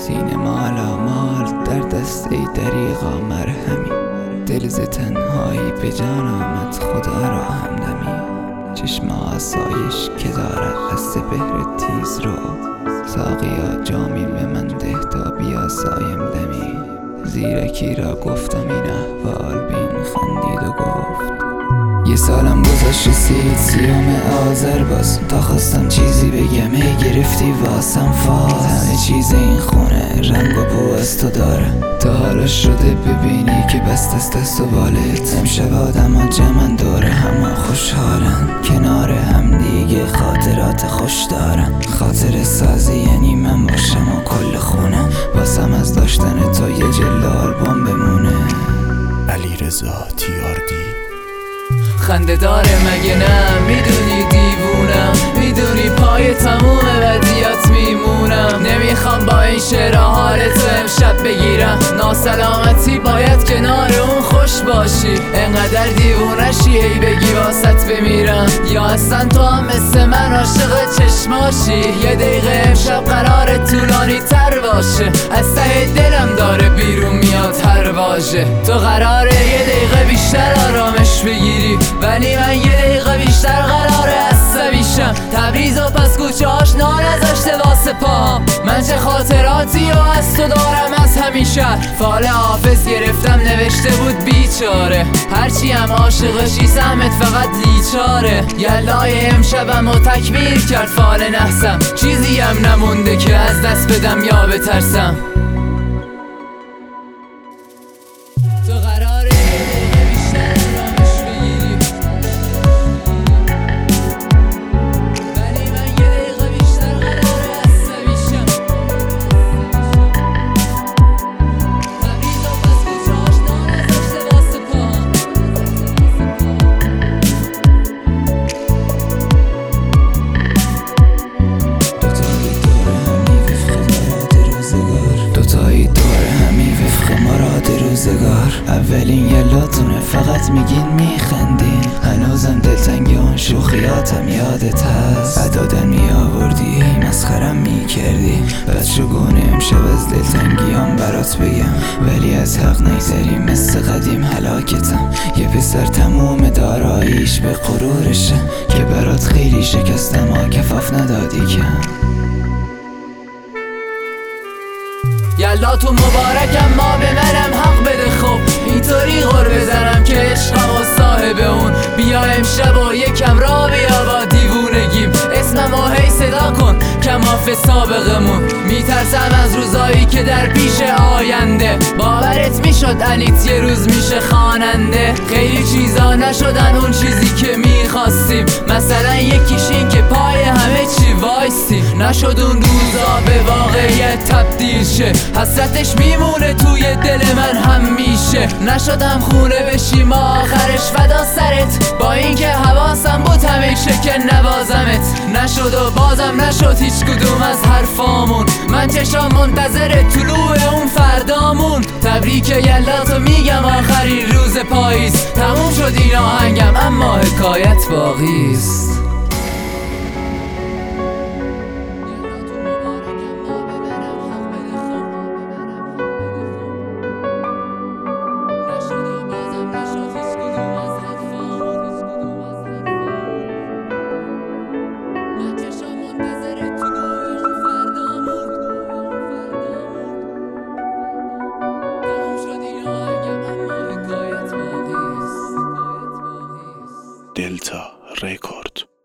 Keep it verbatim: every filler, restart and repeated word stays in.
سینه مالا مال در دست ای دریغا مرهمی، دل ز تنهایی به جان آمد خدا را همدمی. چشم آسایش که دارد از سپهر تیز رو، ساقیا جامی به من ده تا بیاسایم دمی. زیرکی را گفتم این احوال بین خندید و گفت یه سالم گذشت رسید سیوم آذر باز، تا خواستم چیزی بگم هی گرفتی واسم فاز. همه چیز این خونه رنگ و بو از تو داره، تا حالا شده ببینی که بست از دست و بالت. امشب آدم ها جمعن دوره همه خوشحالن، کنار هم دیگه خاطرات خوش دارن. خاطر سازی یعنی من باشم و کل خونه، واسم از داشتن تو یه جلد آلبوم بمونه. علیرضا تیاردی. خنده داره مگه نه؟ میدونی دیوونم، میدونی پای تموم ودیات میمونم. نمیخوام با این شعر حالتو امشب بگیرم، ناسلامتی باید کنار اون خوش باشی. انقدر دیوونشی هی بگی واسط بمیرم، یا اصلا تو هم مثل من عاشق چشماشی. یه دقیقه امشب قرار طولانی تر باشه، از ته دلم داره بیرون میاد هر واژه. تو قراره یه دقیقه بیشتر آرامش بگیری، ولی من یه دقیقه بیشتر قراره عصبی شم. تبریز و پس کوچه هاش نذاشته واسه پاهم، من چه خاطراتی و از تو دارم از همیشه. فال حافظ گرفتم نوشته بود بیچاره، هرچی هم عاشقشی سمت فقط لیچاره. یلای امشبم و تکبیر کرد فال نحسم، چیزی هم نمونده که از دست بدم یا بترسم. تو قراره یه دقیقه بیشتر آرامش بگیری، ولی من یه دقیقه بیشتر قراره عصبی شم. تبریز و پس کوچه هاش نذاشته واسه پاهم. دوتایی دور همی وفق مراد روزگار. اولین یلاتونه فقط میگین میخندین، هنوزم دلتنگی اون شوخیاتم یادت هست. عدادن میآوردی مسخرم میکردی، بچگونه امشب از دلتنگیام برات بگم، ولی از حق نگذری مثل قدیم هلاکتم. یه پسر تموم داراییش به غرورشه، که برات خیلی شکستم ها کفاف ندادی کم. یلداتون مبارکم ما به منم حق بده، خب اینطوری غر بزنم که عشقم و صاحب اون. بیا امشب و یکم را بیا با دیوونگیم، اسمم و هی صدا کن کماف سابقمون. میترسم از روزایی که در پیش آینده، باورت میشد علیت یه روز میشه خواننده. خیلی چیزا نشدن اون چیزی که میخواستیم، مثلا یکیش این که پای همه چی وایسی. نشد اون روزا به واقعیت تبدیل شه، حسرتش میمونه توی دل من همیشه. نشدم خونه بشیم آخرش فدا سرت، با اینکه حواسم بود همیشه که نوازمت. نشد و بازم نشد هیچ کدوم از حرفامون، من چشام منتظر طلوع اون فردامون. تبریک یلداتو میگم آخرین روز پاییز، تموم شد این آهنگم اما حکایت باقیست. دلتا رکورد.